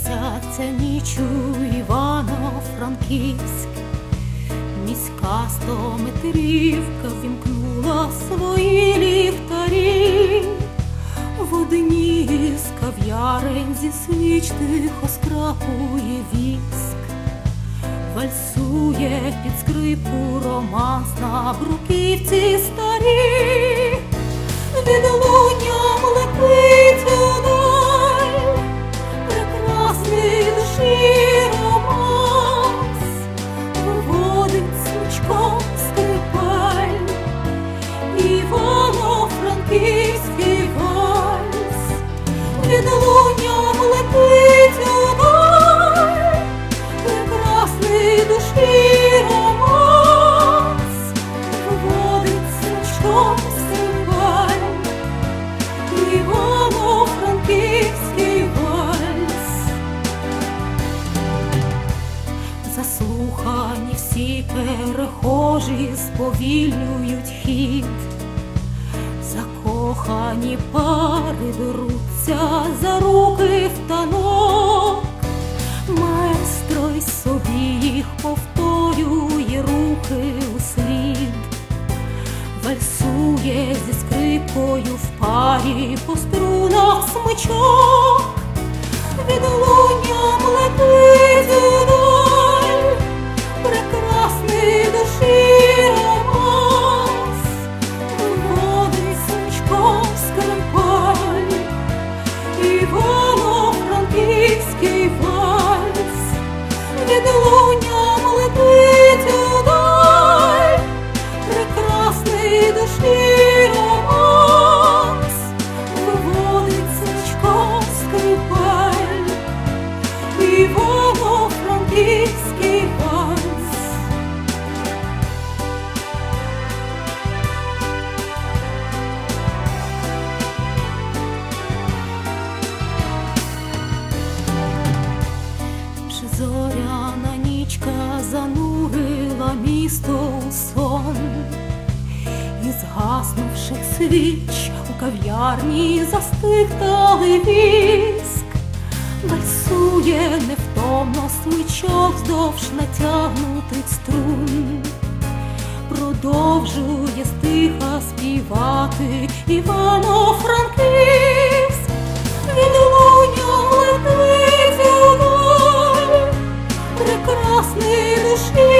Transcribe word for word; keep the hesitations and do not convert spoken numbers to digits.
Місяця ніч у Івано-Франківськ, міська стометрівка вімкнула свої ліхтарі. В одній з кав'ярень зі свіч тихо скрапує віск, вальсує під скрипку романс на бруківці старі. Відлунням летить удаль прекрасний душі романс, виводить смичком скрипаль Івано-Франківський вальс. Відлунням летить удаль прекрасний душі романс, виводить смичком скрипаль Івано-Франківський вальс. Заслухані всі перехожі сповільнюють хід, закохані пари беруться за руки в танок. Маестро й собі їх повторює руки услід, вальсує зі скрипкою в парі по струнах смичок. Відлунням летить удаль прекрасний душі романс, виводить смичком скрипаль Івано-Франківський вальс. Відлунням летить удаль прекрасний душі романс, виводить смичком скрипаль Івано-Франківський вальс. Вже зоряна нічка занурила місто у сон, і згаснувших свіч у кав'ярні застиг талий віск. Вальсує невтомно смичок вздовж натягнутих струн, продовжує стиха співати Івано-Франківськ. Відлунням летить удаль прекрасний душі